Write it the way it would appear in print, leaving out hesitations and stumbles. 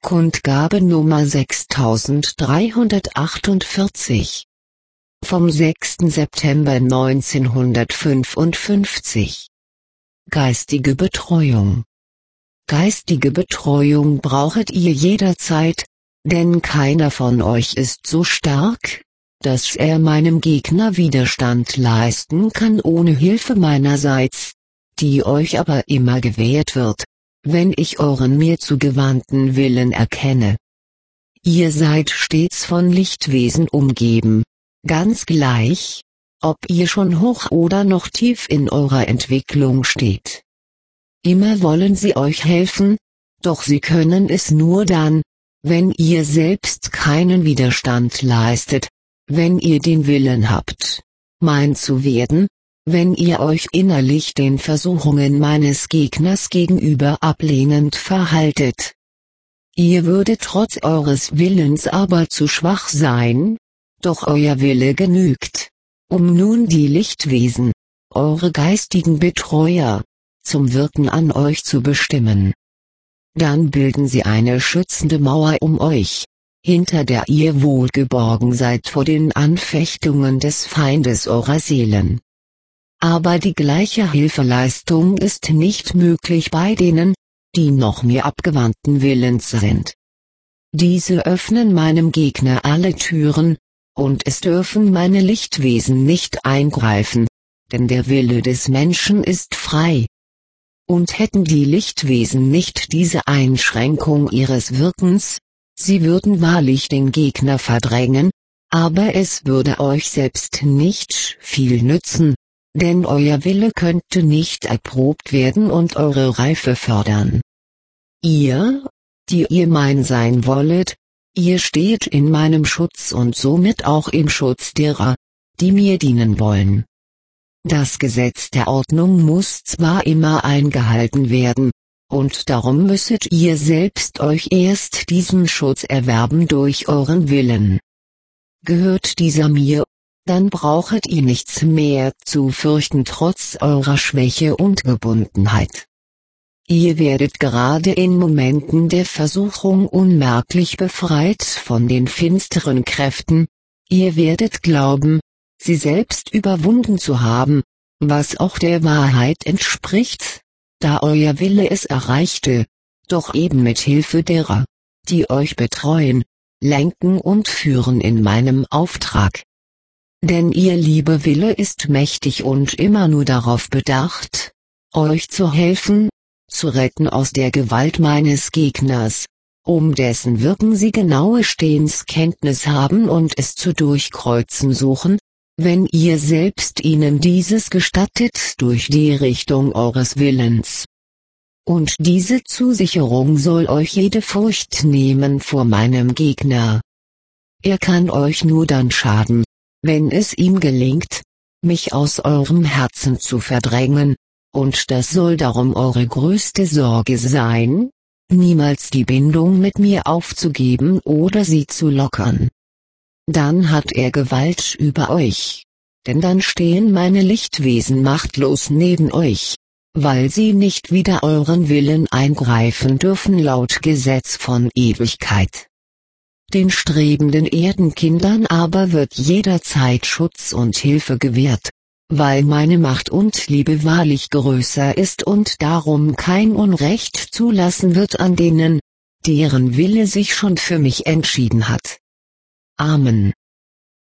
Kundgabe Nummer 6348 vom 6. September 1955. Geistige Betreuung. Geistige Betreuung braucht ihr jederzeit, denn keiner von euch ist so stark, dass er meinem Gegner Widerstand leisten kann ohne Hilfe meinerseits, die euch aber immer gewährt wird, wenn ich euren mir zugewandten Willen erkenne. Ihr seid stets von Lichtwesen umgeben, ganz gleich, ob ihr schon hoch oder noch tief in eurer Entwicklung steht. Immer wollen sie euch helfen, doch sie können es nur dann, wenn ihr selbst keinen Widerstand leistet, wenn ihr den Willen habt, mein zu werden, wenn ihr euch innerlich den Versuchungen meines Gegners gegenüber ablehnend verhaltet. Ihr würdet trotz eures Willens aber zu schwach sein, doch euer Wille genügt, um nun die Lichtwesen, eure geistigen Betreuer, zum Wirken an euch zu bestimmen. Dann bilden sie eine schützende Mauer um euch, hinter der ihr wohlgeborgen seid vor den Anfechtungen des Feindes eurer Seelen. Aber die gleiche Hilfeleistung ist nicht möglich bei denen, die noch mir abgewandten Willens sind. Diese öffnen meinem Gegner alle Türen, und es dürfen meine Lichtwesen nicht eingreifen, denn der Wille des Menschen ist frei. Und hätten die Lichtwesen nicht diese Einschränkung ihres Wirkens, sie würden wahrlich den Gegner verdrängen, aber es würde euch selbst nicht viel nützen, denn euer Wille könnte nicht erprobt werden und eure Reife fördern. Ihr, die ihr mein sein wollet, ihr steht in meinem Schutz und somit auch im Schutz derer, die mir dienen wollen. Das Gesetz der Ordnung muss zwar immer eingehalten werden, und darum müsset ihr selbst euch erst diesen Schutz erwerben durch euren Willen. Gehört dieser mir, dann brauchet ihr nichts mehr zu fürchten trotz eurer Schwäche und Gebundenheit. Ihr werdet gerade in Momenten der Versuchung unmerklich befreit von den finsteren Kräften, ihr werdet glauben, sie selbst überwunden zu haben, was auch der Wahrheit entspricht, da euer Wille es erreichte, doch eben mit Hilfe derer, die euch betreuen, lenken und führen in meinem Auftrag. Denn ihr lieber Wille ist mächtig und immer nur darauf bedacht, euch zu helfen, zu retten aus der Gewalt meines Gegners, um dessen Wirken sie genaue Stehenskenntnis haben und es zu durchkreuzen suchen, wenn ihr selbst ihnen dieses gestattet durch die Richtung eures Willens. Und diese Zusicherung soll euch jede Furcht nehmen vor meinem Gegner. Er kann euch nur dann schaden, wenn es ihm gelingt, mich aus eurem Herzen zu verdrängen, und das soll darum eure größte Sorge sein, niemals die Bindung mit mir aufzugeben oder sie zu lockern. Dann hat er Gewalt über euch, denn dann stehen meine Lichtwesen machtlos neben euch, weil sie nicht wider euren Willen eingreifen dürfen laut Gesetz von Ewigkeit. Den strebenden Erdenkindern aber wird jederzeit Schutz und Hilfe gewährt, weil meine Macht und Liebe wahrlich größer ist und darum kein Unrecht zulassen wird an denen, deren Wille sich schon für mich entschieden hat. Amen.